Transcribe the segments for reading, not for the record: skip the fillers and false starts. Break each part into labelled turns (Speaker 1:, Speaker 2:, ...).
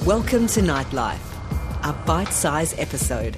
Speaker 1: Welcome to Nightlife, a bite-sized episode.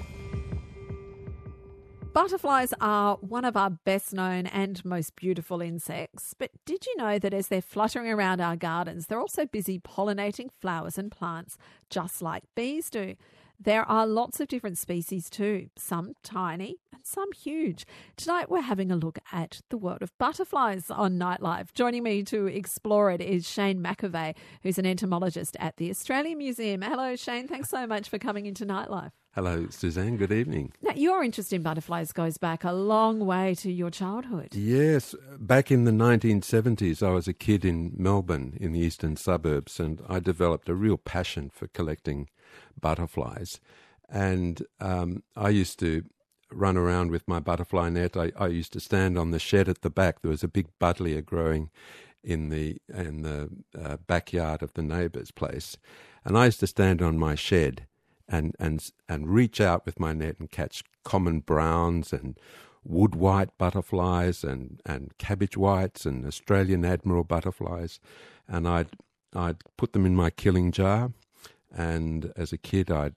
Speaker 2: Butterflies are one of our best known and most beautiful insects, but did you know that as they're fluttering around our gardens, they're also busy pollinating flowers and plants, just like bees do? There are lots of different species too, some tiny and some huge. Tonight we're having a look at the world of butterflies on Nightlife. Joining me to explore it is Shane McAvey, who's an entomologist at the Australian Museum. Hello, Shane. Thanks so much for coming into Nightlife.
Speaker 3: Hello, Suzanne. Good evening.
Speaker 2: Now, your interest in butterflies goes back a long way to your childhood.
Speaker 3: Yes. Back in the 1970s, I was a kid in Melbourne in the eastern suburbs, and I developed a real passion for collecting butterflies. And I used to run around with my butterfly net. I used to stand on the shed at the back. There was a big buddleia growing in the backyard of the neighbour's place. And I used to stand on my shed and reach out with my net and catch common browns and wood white butterflies and cabbage whites and Australian admiral butterflies. And I'd put them in my killing jar. And as a kid, I'd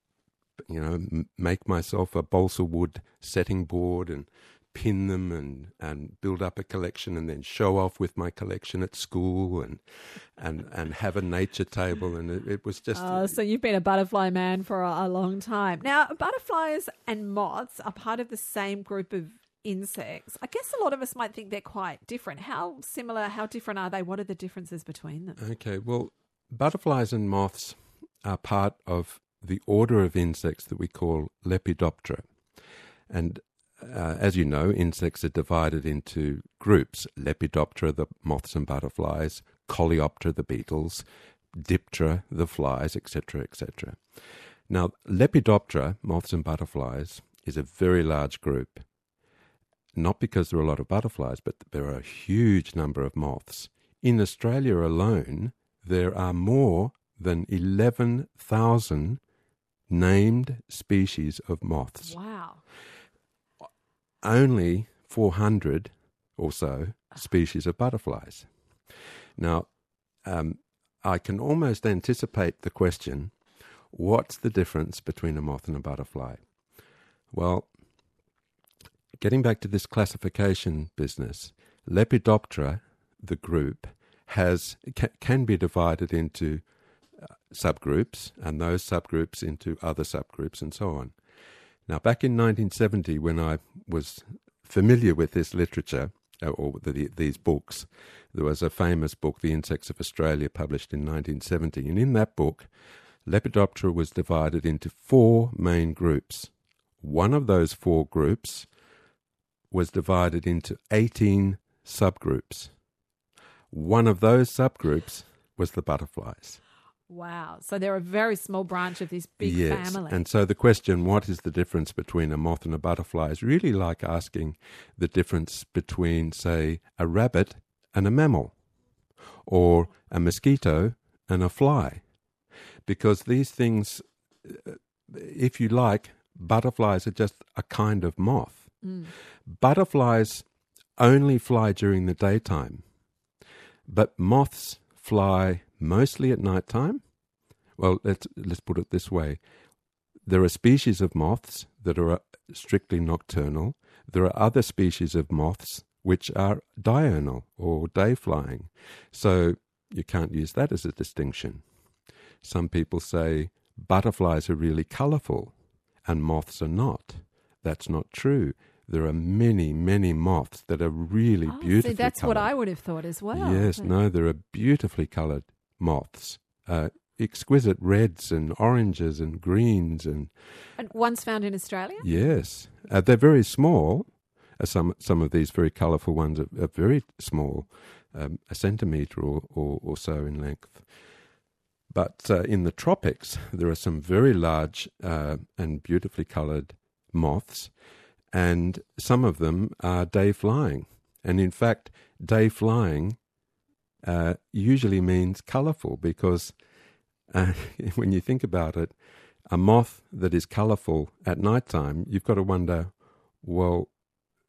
Speaker 3: make myself a balsa wood setting board and pin them and build up a collection and then show off with my collection at school and have a nature table. And it was just...
Speaker 2: So you've been a butterfly man for a long time. Now, butterflies and moths are part of the same group of insects. I guess a lot of us might think they're quite different. How similar, how different are they? What are the differences between them?
Speaker 3: Okay, well, butterflies and moths are part of the order of insects that we call Lepidoptera. And as you know, insects are divided into groups: Lepidoptera, the moths and butterflies; Coleoptera, the beetles; Diptera, the flies, etc., etc. Now, Lepidoptera, moths and butterflies, is a very large group. Not because there are a lot of butterflies, but there are a huge number of moths. In Australia alone, there are more than 11,000 named species of moths.
Speaker 2: Wow.
Speaker 3: Only 400 or so species of butterflies. Now, I can almost anticipate the question, what's the difference between a moth and a butterfly? Well, getting back to this classification business, Lepidoptera, the group, can be divided into subgroups, and those subgroups into other subgroups, and so on. Now, back in 1970, when I was familiar with this literature, or these books, there was a famous book, The Insects of Australia, published in 1970. And in that book, Lepidoptera was divided into 4 main groups. One of those 4 groups was divided into 18 subgroups. One of those subgroups was the butterflies.
Speaker 2: Wow. So they're a very small branch of this big family.
Speaker 3: And so the question, what is the difference between a moth and a butterfly, is really like asking the difference between, say, a rabbit and a mammal, or a mosquito and a fly. Because these things, if you like, butterflies are just a kind of moth. Butterflies only fly during the daytime, but moths fly mostly at night time. Well, let's put it this way. There are species of moths that are strictly nocturnal. There are other species of moths which are diurnal or day flying. So you can't use that as a distinction. Some people say butterflies are really colourful and moths are not. That's not true. There are many, many moths that are really beautifully
Speaker 2: see, that's
Speaker 3: coloured.
Speaker 2: what I would have thought as well.
Speaker 3: Yes, no, there are beautifully coloured moths, exquisite reds and oranges and greens. And
Speaker 2: one's found in Australia?
Speaker 3: Yes. They're very small. Some of these very colourful ones are very small, a centimetre or so in length. But in the tropics, there are some very large and beautifully coloured moths, and some of them are day flying. And in fact, day flying usually means colourful, because when you think about it, a moth that is colourful at night time, you've got to wonder, well,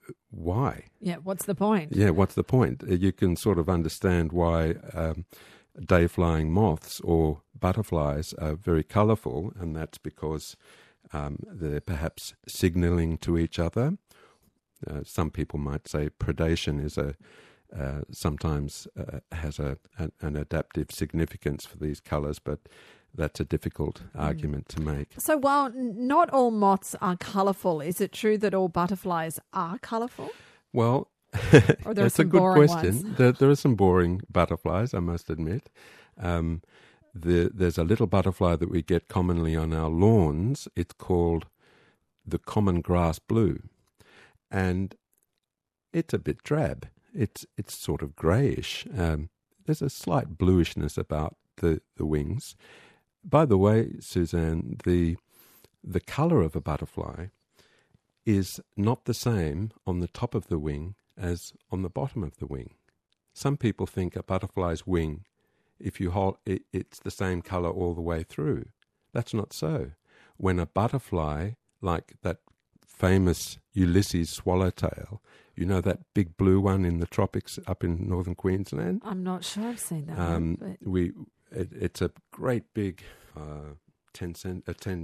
Speaker 3: why?
Speaker 2: Yeah, what's the point?
Speaker 3: Yeah, what's the point? You can sort of understand why day-flying moths or butterflies are very colourful, and that's because they're perhaps signalling to each other. Some people might say predation is sometimes has an adaptive significance for these colours, but that's a difficult argument to make.
Speaker 2: So while not all moths are colourful, is it true that all butterflies are colourful?
Speaker 3: Well,
Speaker 2: Or there are
Speaker 3: that's a
Speaker 2: some
Speaker 3: good
Speaker 2: boring
Speaker 3: question.
Speaker 2: ones?
Speaker 3: There are some boring butterflies, I must admit. There's a little butterfly that we get commonly on our lawns. It's called the common grass blue, and it's a bit drab. It's sort of greyish. There's a slight bluishness about the wings. By the way, Suzanne, the colour of a butterfly is not the same on the top of the wing as on the bottom of the wing. Some people think a butterfly's wing, if you hold it, it's the same colour all the way through. That's not so. When a butterfly, like that famous Ulysses swallowtail, you know that big blue one in the tropics up in northern Queensland?
Speaker 2: I'm not sure I've seen that one. But
Speaker 3: It's a great big 10 cent.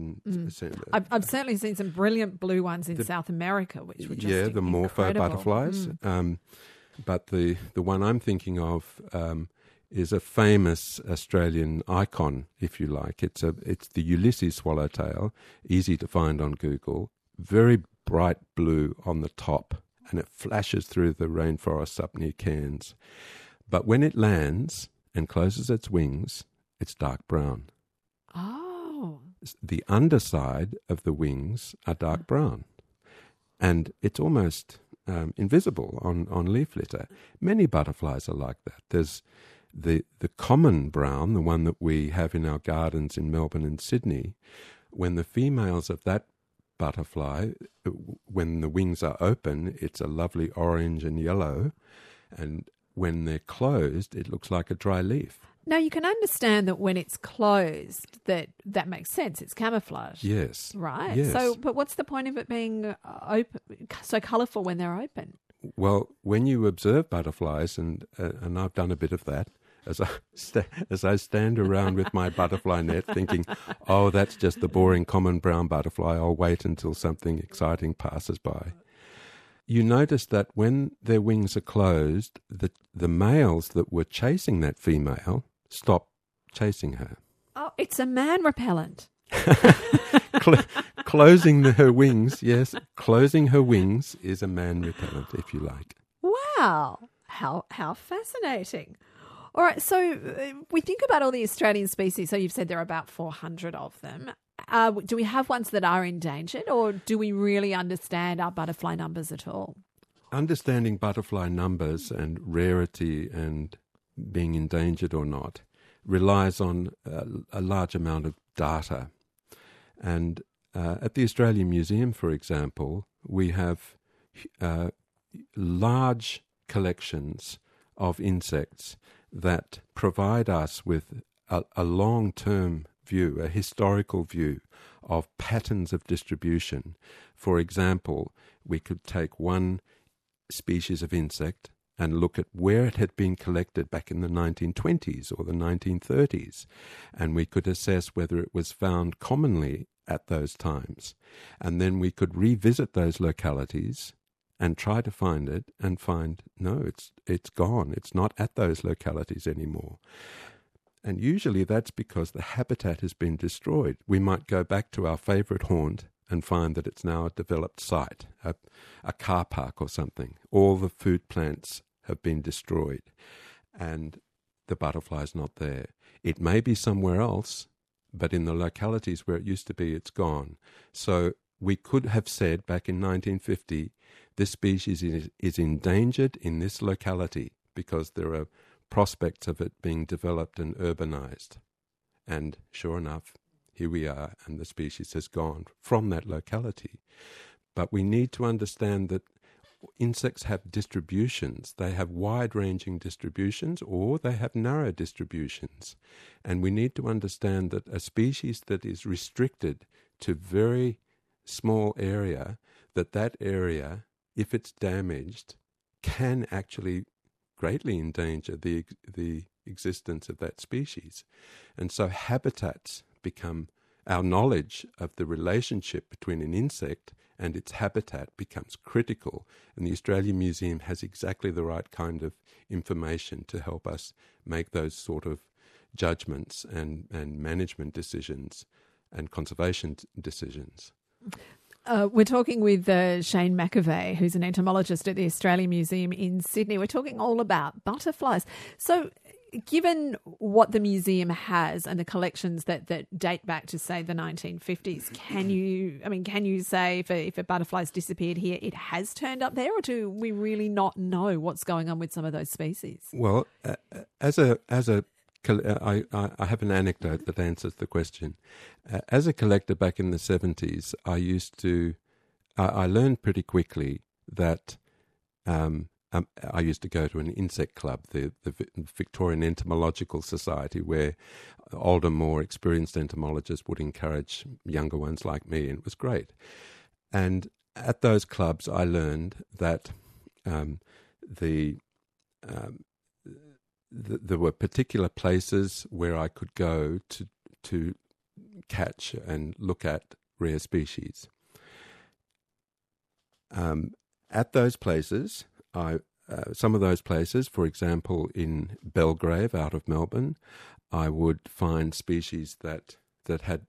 Speaker 2: I've certainly seen some brilliant blue ones in South America, which were just
Speaker 3: the morpho
Speaker 2: incredible.
Speaker 3: butterflies. But the one I'm thinking of is a famous Australian icon, if you like. It's the Ulysses swallowtail, easy to find on Google. Very bright blue on the top, and it flashes through the rainforests up near Cairns. But when it lands and closes its wings, it's dark brown.
Speaker 2: Oh.
Speaker 3: The underside of the wings are dark brown, and it's almost invisible on leaf litter. Many butterflies are like that. There's the common brown, the one that we have in our gardens in Melbourne and Sydney. When the females of that butterfly, when the wings are open, it's a lovely orange and yellow, and when they're closed, it looks like a dry leaf.
Speaker 2: Now, you can understand that when it's closed, that makes sense. It's camouflage.
Speaker 3: Yes.
Speaker 2: Right?
Speaker 3: Yes.
Speaker 2: So, but what's the point of it being open, so colourful when they're open?
Speaker 3: Well, when you observe butterflies, and I've done a bit of that, as I stand around with my butterfly net thinking, oh, that's just the boring common brown butterfly, I'll wait until something exciting passes by. You notice that when their wings are closed, the males that were chasing that female stop chasing her.
Speaker 2: Oh, it's a man repellent.
Speaker 3: Closing her wings, yes, closing her wings is a man repellent, if you like.
Speaker 2: Wow, how fascinating. All right, so we think about all the Australian species. So you've said there are about 400 of them. Do we have ones that are endangered, or do we really understand our butterfly numbers at all?
Speaker 3: Understanding butterfly numbers and rarity and being endangered or not relies on a large amount of data. And at the Australian Museum, for example, we have large collections of insects that provide us with a long-term view, a historical view of patterns of distribution. For example, we could take one species of insect and look at where it had been collected back in the 1920s or the 1930s, and we could assess whether it was found commonly at those times. And then we could revisit those localities and try to find it and find, no, it's gone. It's not at those localities anymore. And usually that's because the habitat has been destroyed. We might go back to our favourite haunt and find that it's now a developed site, a car park or something. All the food plants have been destroyed and the butterfly's not there. It may be somewhere else, but in the localities where it used to be, it's gone. So we could have said back in 1950, this species is endangered in this locality because there are prospects of it being developed and urbanized. And sure enough, here we are, and the species has gone from that locality. But we need to understand that insects have distributions. They have wide-ranging distributions, or they have narrow distributions. And we need to understand that a species that is restricted to very small area, that area, if it's damaged, can actually greatly endanger the existence of that species. And so habitats become, our knowledge of the relationship between an insect and its habitat becomes critical. And the Australian Museum has exactly the right kind of information to help us make those sort of judgments and management decisions and conservation decisions.
Speaker 2: We're talking with Shane McAvey, who's an entomologist at the Australian Museum in Sydney. We're talking all about butterflies. So given what the museum has and the collections that date back to, say, the 1950s, can you say if a butterfly's disappeared here, it has turned up there, or do we really not know what's going on with some of those species?
Speaker 3: Well, I have an anecdote that answers the question. As a collector back in the 70s, I learned pretty quickly that I used to go to an insect club, the Victorian Entomological Society, where older, more experienced entomologists would encourage younger ones like me, and it was great. And at those clubs, I learned that there were particular places where I could go to catch and look at rare species. At those places, some of those places, for example, in Belgrave, out of Melbourne, I would find species that had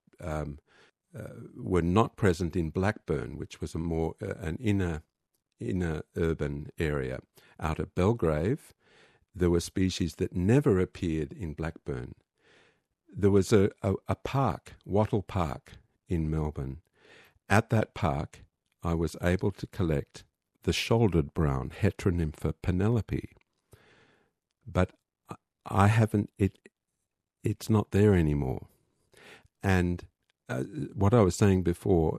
Speaker 3: were not present in Blackburn, which was a more an inner urban area. Out at Belgrave, there were species that never appeared in Blackburn. There was a park, Wattle Park, in Melbourne. At that park, I was able to collect the shouldered brown Heteronympha Penelope. But I haven't, it's not there anymore. And what I was saying before,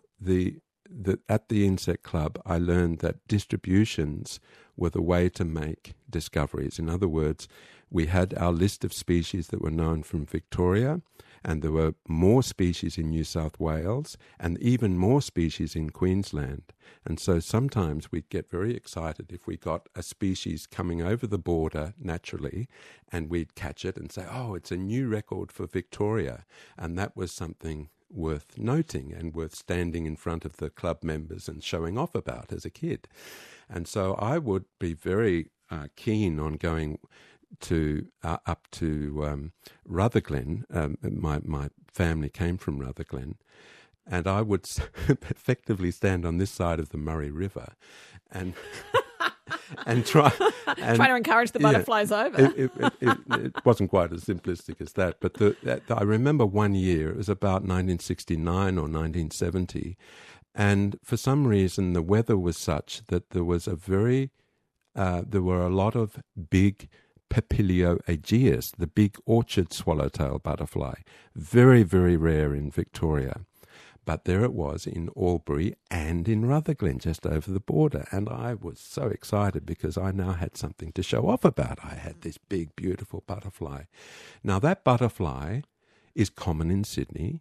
Speaker 3: at the Insect Club, I learned that distributions were the way to make discoveries. In other words, we had our list of species that were known from Victoria, and there were more species in New South Wales, and even more species in Queensland. And so sometimes we'd get very excited if we got a species coming over the border naturally, and we'd catch it and say, oh, it's a new record for Victoria. And that was something worth noting and worth standing in front of the club members and showing off about as a kid. And so I would be very keen on going to up to Rutherglen. My family came from Rutherglen, and I would effectively stand on this side of the Murray River and try
Speaker 2: to encourage the butterflies over.
Speaker 3: It wasn't quite as simplistic as that, but I remember one year, it was about 1969 or 1970, and for some reason the weather was such that there was there were a lot of big Papilio aegeus, the big orchard swallowtail butterfly, very, very rare in Victoria. But there it was in Albury and in Rutherglen, just over the border. And I was so excited because I now had something to show off about. I had this big, beautiful butterfly. Now, that butterfly is common in Sydney,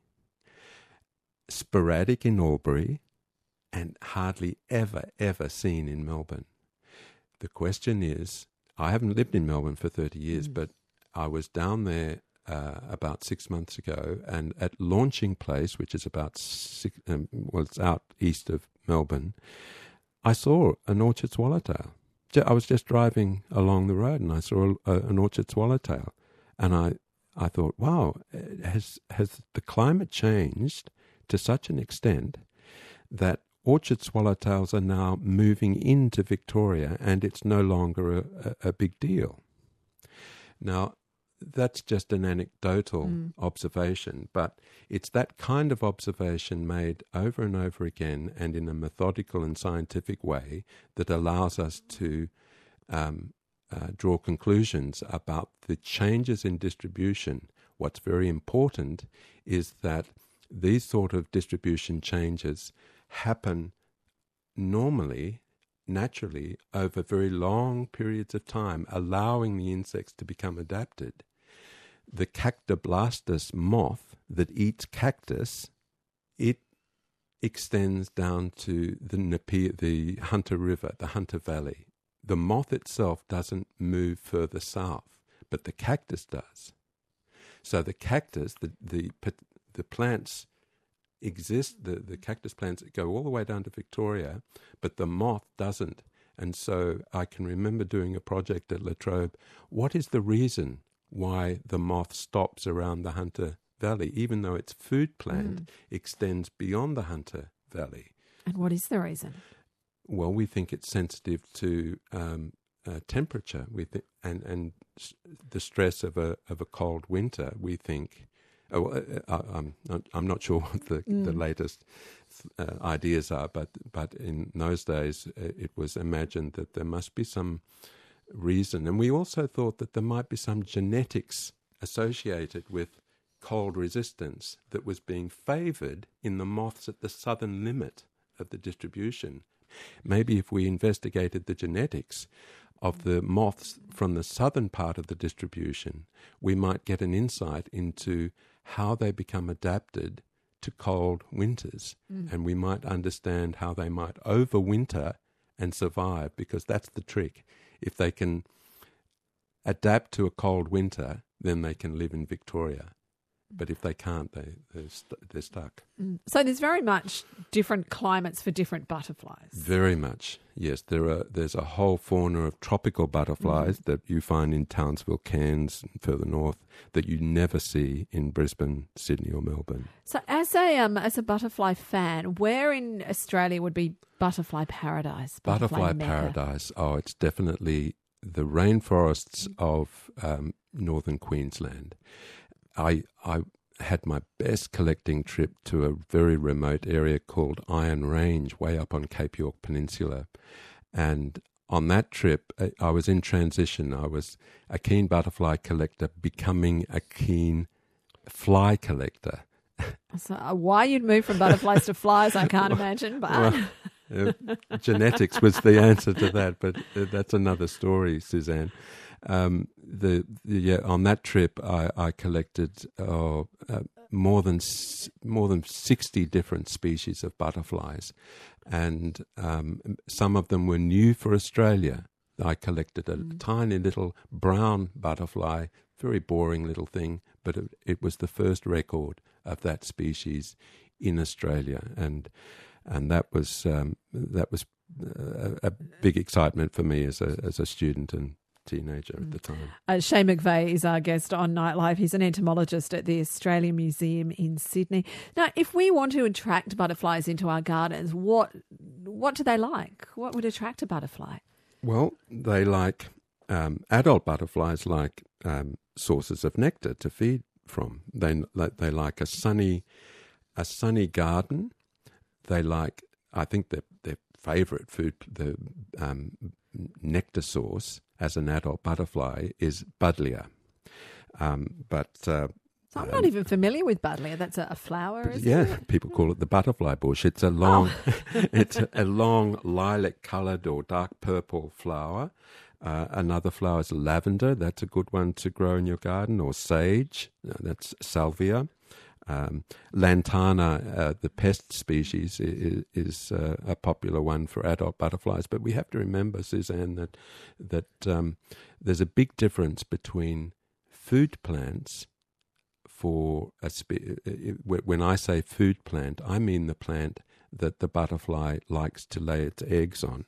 Speaker 3: sporadic in Albury, and hardly ever, ever seen in Melbourne. The question is, I haven't lived in Melbourne for 30 years, but I was down there about 6 months ago, and at Launching Place, which is about it's out east of Melbourne, I saw an orchard swallowtail. I was just driving along the road, and I saw an orchard swallowtail, and I thought, wow, has the climate changed to such an extent that orchard swallowtails are now moving into Victoria, and it's no longer a big deal. Now, that's just an anecdotal observation, but it's that kind of observation made over and over again and in a methodical and scientific way that allows us to draw conclusions about the changes in distribution. What's very important is that these sort of distribution changes happen normally, naturally, over very long periods of time, allowing the insects to become adapted. The Cactoblastus moth that eats cactus, it extends down to the Hunter River, the Hunter Valley. The moth itself doesn't move further south, but the cactus does. So the cactus, the plants exist, the cactus plants go all the way down to Victoria, but the moth doesn't. And so I can remember doing a project at La Trobe. What is the reason why the moth stops around the Hunter Valley, even though its food plant extends beyond the Hunter Valley?
Speaker 2: And what is the reason?
Speaker 3: Well, we think it's sensitive to temperature. And the stress of a cold winter. We think. I'm not sure what the latest ideas are, but in those days it was imagined that there must be some reason, and we also thought that there might be some genetics associated with cold resistance that was being favoured in the moths at the southern limit of the distribution. Maybe if we investigated the genetics of the moths from the southern part of the distribution, we might get an insight into how they become adapted to cold winters, and we might understand how they might overwinter and survive, because that's the trick. If they can adapt to a cold winter, then they can live in Victoria. But if they can't, they're stuck.
Speaker 2: So there's very much different climates for different butterflies.
Speaker 3: Very much, yes. There's a whole fauna of tropical butterflies that you find in Townsville, Cairns, and further north, that you never see in Brisbane, Sydney, or Melbourne.
Speaker 2: So as a butterfly fan, where in Australia would be butterfly paradise?
Speaker 3: Butterfly
Speaker 2: Mecca?
Speaker 3: paradise. Oh, it's definitely the rainforests of northern Queensland. I had my best collecting trip to a very remote area called Iron Range, way up on Cape York Peninsula. And on that trip, I was in transition. I was a keen butterfly collector becoming a keen fly collector.
Speaker 2: So why you'd move from butterflies to flies, I can't imagine. But
Speaker 3: genetics was the answer to that, but that's another story, Suzanne. On that trip, I collected more than 60 different species of butterflies, and some of them were new for Australia. I collected a tiny little brown butterfly, very boring little thing, but it was the first record of that species in Australia, and that was a big excitement for me as a student and teenager at the time.
Speaker 2: Shane McVeigh is our guest on Nightlife. He's an entomologist at the Australian Museum in Sydney. Now, if we want to attract butterflies into our gardens, what do they like? What would attract a butterfly?
Speaker 3: Well, they like adult butterflies like sources of nectar to feed from. They like a sunny garden. They like, I think their favourite food, the nectar source as an adult butterfly is buddleia.
Speaker 2: So I'm not even familiar with buddleia. That's a flower, isn't it?
Speaker 3: Yeah, people call it the butterfly bush. It's a long, it's a long lilac-coloured or dark purple flower. Another flower is lavender. That's a good one to grow in your garden. Or sage. That's salvia. Lantana, the pest species, is a popular one for adult butterflies. But we have to remember, Suzanne, that there's a big difference between food plants for when I say food plant, I mean the plant that the butterfly likes to lay its eggs on.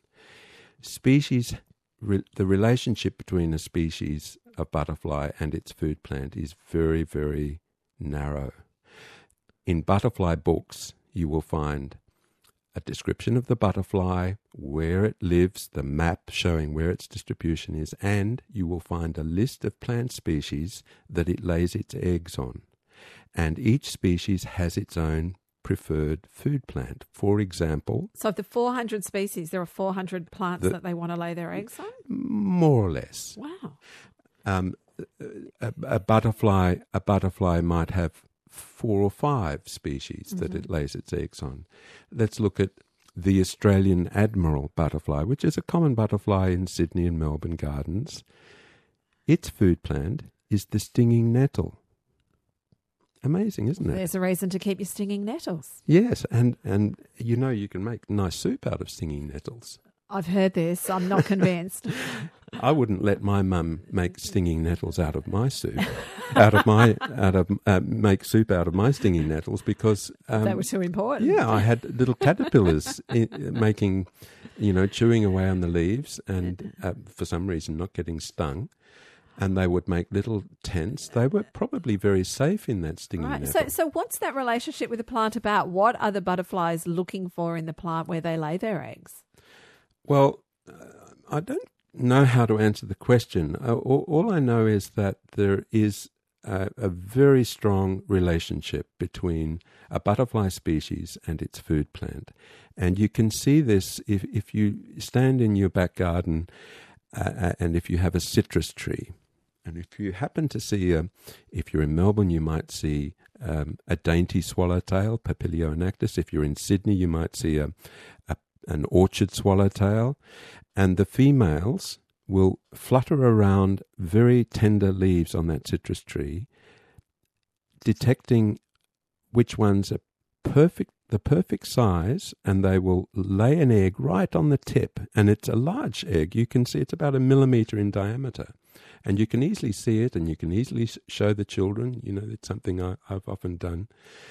Speaker 3: The relationship between a species of butterfly and its food plant is very, very narrow. In butterfly books, you will find a description of the butterfly, where it lives, the map showing where its distribution is, and you will find a list of plant species that it lays its eggs on. And each species has its own preferred food plant. For example...
Speaker 2: So of the 400 species, there are 400 plants that they want to lay their eggs on?
Speaker 3: More or less.
Speaker 2: Wow.
Speaker 3: A butterfly might have 4 or 5 species that it lays its eggs on. Let's look at the Australian admiral butterfly, which is a common butterfly in Sydney and Melbourne gardens. Its food plant is the stinging nettle. Amazing, isn't it?
Speaker 2: There's a reason to keep your stinging nettles.
Speaker 3: Yes, and you can make nice soup out of stinging nettles.
Speaker 2: I've heard this. I'm not convinced.
Speaker 3: I wouldn't let my mum make stinging nettles out of my soup, make soup out of my stinging nettles because
Speaker 2: they were too important.
Speaker 3: Yeah, I had little caterpillars making, chewing away on the leaves, and for some reason not getting stung. And they would make little tents. They were probably very safe in that stinging nettle.
Speaker 2: So what's that relationship with the plant about? What are the butterflies looking for in the plant where they lay their eggs?
Speaker 3: Well, I don't know how to answer the question. All I know is that there is a very strong relationship between a butterfly species and its food plant. And you can see this if you stand in your back garden and if you have a citrus tree. And if you happen to see, if you're in Melbourne, you might see a dainty swallowtail, Papilio inactus. If you're in Sydney, you might see an orchard swallowtail. And the females will flutter around very tender leaves on that citrus tree, detecting which ones are the perfect size, and they will lay an egg right on the tip. And it's a large egg. You can see it's about 1 millimetre in diameter. And you can easily see it, and you can easily show the children. It's something I've often done.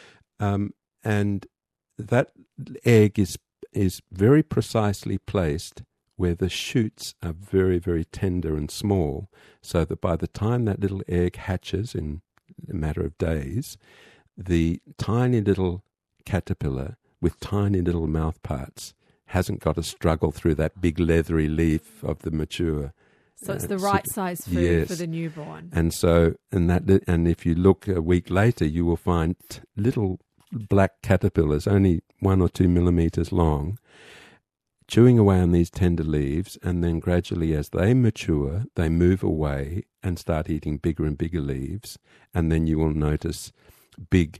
Speaker 3: And that egg is very precisely placed where the shoots are very, very tender and small, so that by the time that little egg hatches in a matter of days, the tiny little caterpillar with tiny little mouth parts hasn't got to struggle through that big leathery leaf of the mature.
Speaker 2: So it's the right size food for the newborn.
Speaker 3: And so, and if you look a week later, you will find little black caterpillars, only 1 or 2 millimeters long, chewing away on these tender leaves, and then gradually as they mature, they move away and start eating bigger and bigger leaves, and then you will notice big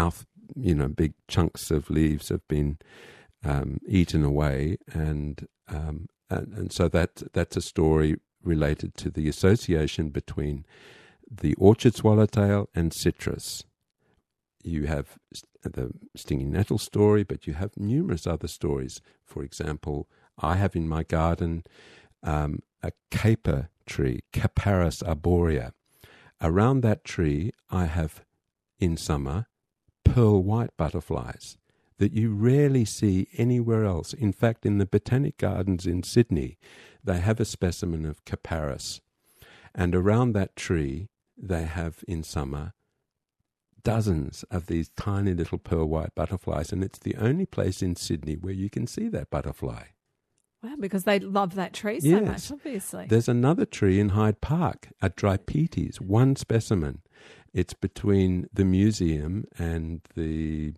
Speaker 3: big chunks of leaves have been eaten away, and so that's a story related to the association between the orchard swallowtail and citrus. You have the stinging nettle story, but you have numerous other stories. For example, I have in my garden a caper tree, Capparis arborea. Around that tree, I have, in summer, pearl white butterflies that you rarely see anywhere else. In fact, in the Botanic Gardens in Sydney, they have a specimen of Capparis. And around that tree, they have, in summer, dozens of these tiny little pearl white butterflies. And it's the only place in Sydney where you can see that butterfly.
Speaker 2: Wow, because they love that tree so much, obviously.
Speaker 3: There's another tree in Hyde Park, a Drypetes, one specimen. It's between the museum and the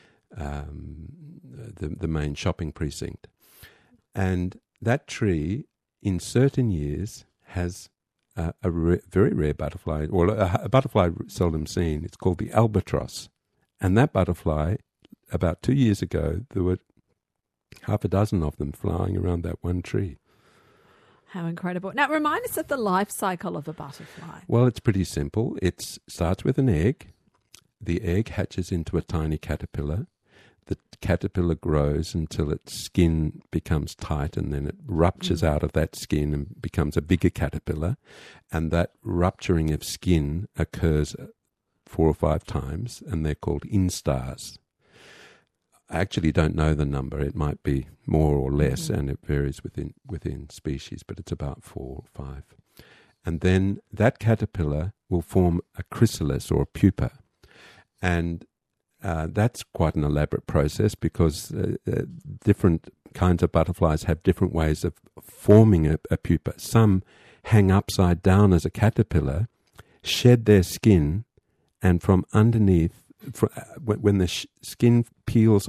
Speaker 3: main shopping precinct. And that tree, in certain years, has a very rare butterfly, or a butterfly seldom seen. It's called the albatross. And that butterfly, about 2 years ago, there were half a dozen of them flying around that one tree.
Speaker 2: How incredible. Now, remind us of the life cycle of a butterfly.
Speaker 3: Well, it's pretty simple. It starts with an egg. The egg hatches into a tiny caterpillar. The caterpillar grows until its skin becomes tight, and then it ruptures out of that skin and becomes a bigger caterpillar. And that rupturing of skin occurs 4 or 5 times, and they're called instars. I actually don't know the number. It might be more or less, and it varies within species, but it's about 4 or 5. And then that caterpillar will form a chrysalis or a pupa. And that's quite an elaborate process, because different kinds of butterflies have different ways of forming a pupa. Some hang upside down as a caterpillar, shed their skin, and from underneath, when the skin peels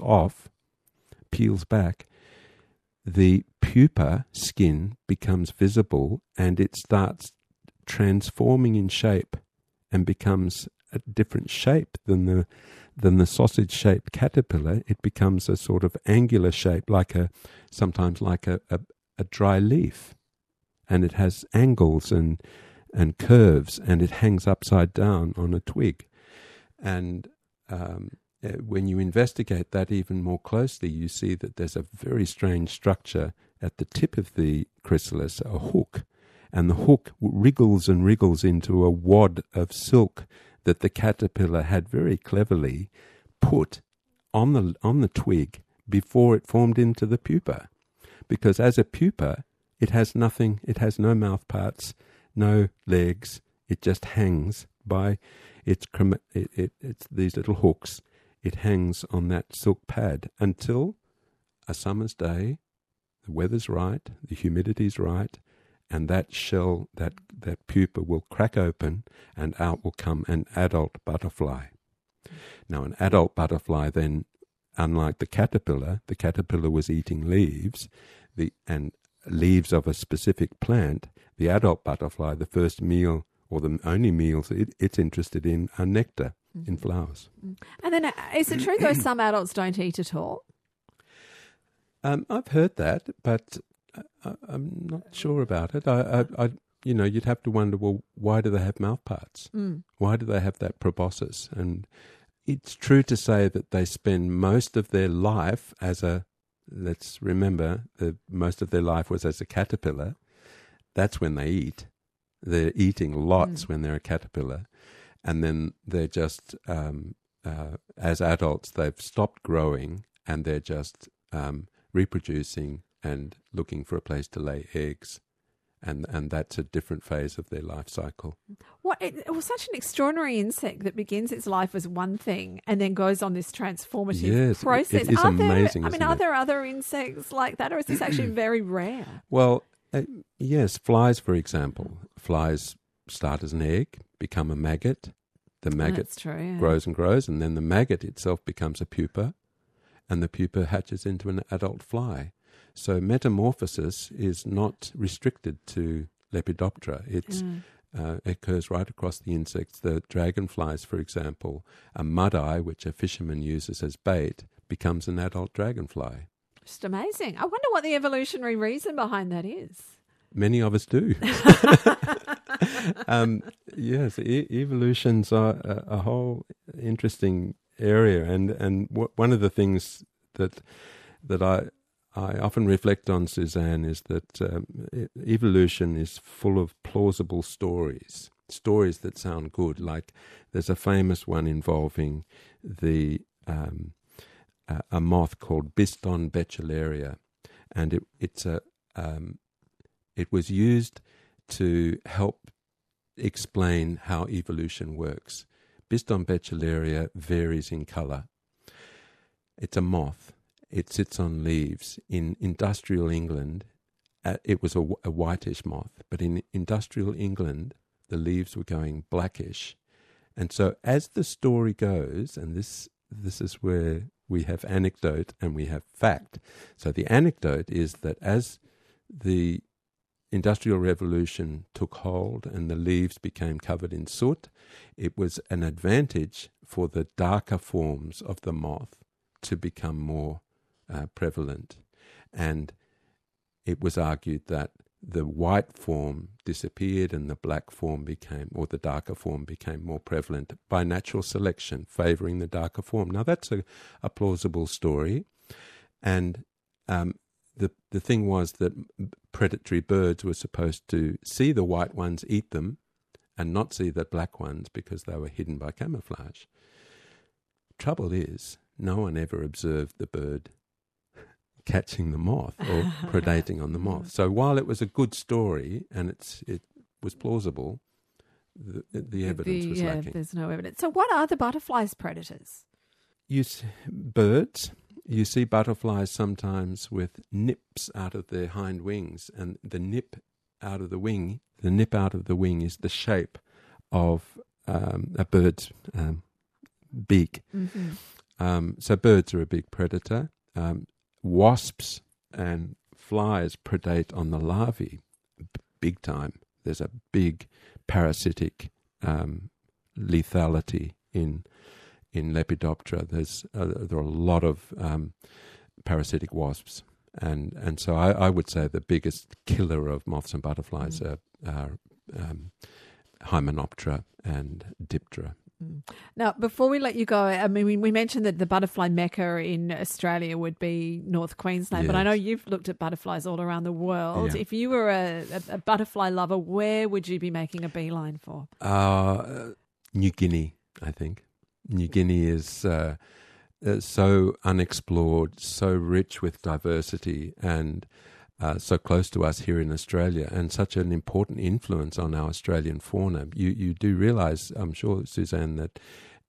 Speaker 3: back, the pupa skin becomes visible, and it starts transforming in shape and becomes a different shape than the sausage-shaped caterpillar. It becomes a sort of angular shape, sometimes like a dry leaf, and it has angles and curves, and it hangs upside down on a twig. And when you investigate that even more closely, you see that there's a very strange structure at the tip of the chrysalis a hook, and the hook wriggles and wriggles into a wad of silk that the caterpillar had very cleverly put on the twig before it formed into the pupa. Because as a pupa, it has nothing, it has no mouth parts, no legs, it just hangs by it's these little hooks. It hangs on that silk pad until a summer's day, the weather's right, the humidity's right, and that shell, that pupa will crack open and out will come an adult butterfly. Now, an adult butterfly then, unlike the caterpillar was eating leaves, and leaves of a specific plant. The adult butterfly, the first meal or the only meals it's interested in are nectar in flowers.
Speaker 2: And then is it true though some adults don't eat at all?
Speaker 3: I've heard that, but I'm not sure about it. I you'd have to wonder, well, why do they have mouth parts? Why do they have that proboscis? And it's true to say that they spend most of their life let's remember, most of their life was as a caterpillar. That's when they eat. They're eating lots when they're a caterpillar. And then they're just, as adults, they've stopped growing and they're just reproducing and looking for a place to lay eggs. And that's a different phase of their life cycle.
Speaker 2: It was such an extraordinary insect that begins its life as one thing and then goes on this transformative process.
Speaker 3: It is amazing.
Speaker 2: Are there other insects like that, or is this actually very rare?
Speaker 3: Well, yes, flies, for example. Flies start as an egg, become a maggot. The maggot grows and grows, and then the maggot itself becomes a pupa, and the pupa hatches into an adult fly. So metamorphosis is not restricted to Lepidoptera. It occurs right across the insects. The dragonflies, for example, a mud-eye, which a fisherman uses as bait, becomes an adult dragonfly.
Speaker 2: Just amazing. I wonder what the evolutionary reason behind that is.
Speaker 3: Many of us do. Yes, evolution's a whole interesting area, and one of the things that I often reflect on, Suzanne, is that evolution is full of plausible stories that sound good. Like there's a famous one involving a moth called Biston bechellaria, and it was used to help explain how evolution works. Biston bechellaria varies in colour. It's a moth. It sits on leaves. In industrial England, it was a whitish moth, but in industrial England, the leaves were going blackish. And so as the story goes, and this is where we have anecdote and we have fact. So the anecdote is that as the Industrial Revolution took hold and the leaves became covered in soot, it was an advantage for the darker forms of the moth to become more prevalent. And it was argued that the white form disappeared and the black form the darker form became more prevalent by natural selection, favouring the darker form. Now that's a plausible story. And the thing was that predatory birds were supposed to see the white ones, eat them, and not see the black ones because they were hidden by camouflage. Trouble is, no one ever observed the bird catching the moth or predating on the moth. So while it was a good story and it was plausible, the evidence was lacking.
Speaker 2: There's no evidence. So what are the butterflies' predators?
Speaker 3: Birds. You see butterflies sometimes with nips out of their hind wings, and the nip out of the wing is the shape of a bird's beak. Mm-hmm. So birds are a big predator. Wasps and flies predate on the larvae big time. There's a big parasitic lethality in Lepidoptera. There are a lot of parasitic wasps, and so I would say the biggest killer of moths and butterflies are Hymenoptera and Diptera.
Speaker 2: Now, before we let you go, I mean, we mentioned that the butterfly mecca in Australia would be North Queensland, but I know you've looked at butterflies all around the world.
Speaker 3: Yeah.
Speaker 2: If you were a butterfly lover, where would you be making a beeline for?
Speaker 3: New Guinea, I think. New Guinea is so unexplored, so rich with diversity, and so close to us here in Australia, and such an important influence on our Australian fauna. You do realise, I'm sure, Suzanne, that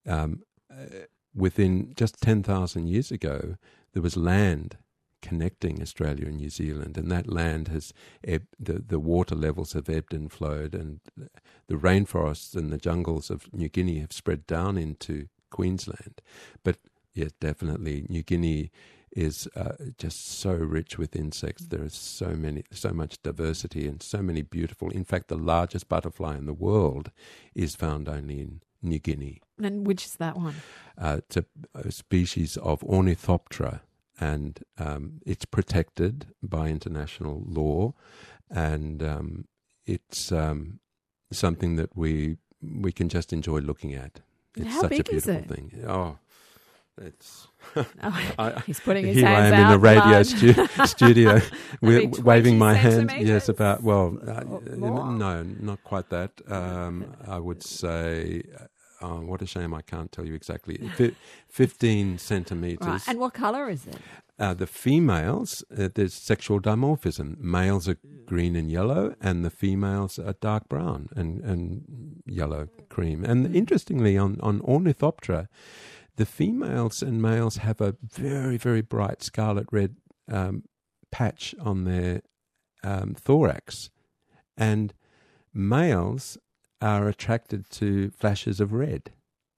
Speaker 3: within just 10,000 years ago, there was land connecting Australia and New Zealand, and that land has ebbed, the water levels have ebbed and flowed, and the rainforests and the jungles of New Guinea have spread down into Queensland. But yes, definitely, New Guinea is just so rich with insects. There is so much diversity and so many beautiful. In fact, the largest butterfly in the world is found only in New Guinea.
Speaker 2: And which is that one?
Speaker 3: It's a species of Ornithoptera, and it's protected by international law, and it's something that we can just enjoy looking at. It's
Speaker 2: How
Speaker 3: such
Speaker 2: big
Speaker 3: a beautiful
Speaker 2: is it?
Speaker 3: thing. Oh, it's.
Speaker 2: He's putting his
Speaker 3: here
Speaker 2: hands
Speaker 3: I am
Speaker 2: out.
Speaker 3: in the radio studio,
Speaker 2: Maybe
Speaker 3: waving my
Speaker 2: 20
Speaker 3: hand.
Speaker 2: centimetres?
Speaker 3: Yes, about
Speaker 2: More?
Speaker 3: no, not quite that. I would say. What a shame I can't tell you exactly. 15 centimetres.
Speaker 2: Right. And what colour is it?
Speaker 3: The females, there's sexual dimorphism. Males are green and yellow, and the females are dark brown and yellow cream. And interestingly, on Ornithoptera, the females and males have a very, very bright scarlet red patch on their thorax, and males are attracted to flashes of red.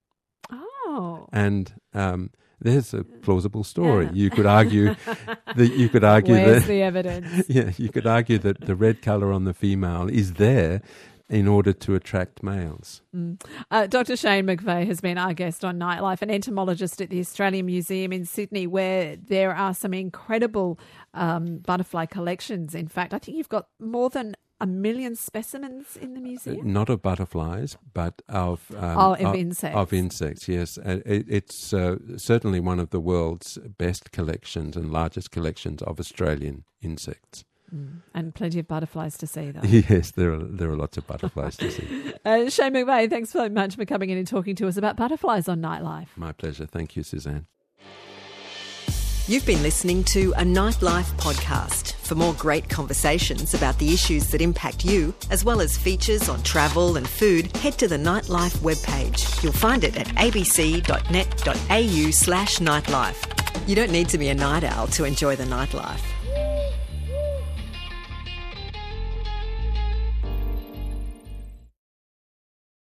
Speaker 2: Oh.
Speaker 3: And there's a plausible story.
Speaker 2: Yeah.
Speaker 3: You could argue that
Speaker 2: Where's the evidence?
Speaker 3: Yeah, you could argue that the red colour on the female is there in order to attract males.
Speaker 2: Dr. Shane McVeigh has been our guest on Nightlife, an entomologist at the Australian Museum in Sydney, where there are some incredible butterfly collections. In fact, I think you've got more than 1 million specimens in the museum?
Speaker 3: Not of butterflies, but of
Speaker 2: insects.
Speaker 3: Of insects, yes. It's certainly one of the world's best collections and largest collections of Australian insects.
Speaker 2: And plenty of butterflies to see, though.
Speaker 3: Yes, there are lots of butterflies to see.
Speaker 2: Shane McVeigh, thanks so much for coming in and talking to us about butterflies on Nightlife.
Speaker 3: My pleasure. Thank you, Suzanne.
Speaker 1: You've been listening to a Nightlife podcast. For more great conversations about the issues that impact you, as well as features on travel and food, head to the Nightlife webpage. You'll find it at abc.net.au/nightlife. You don't need to be a night owl to enjoy the Nightlife.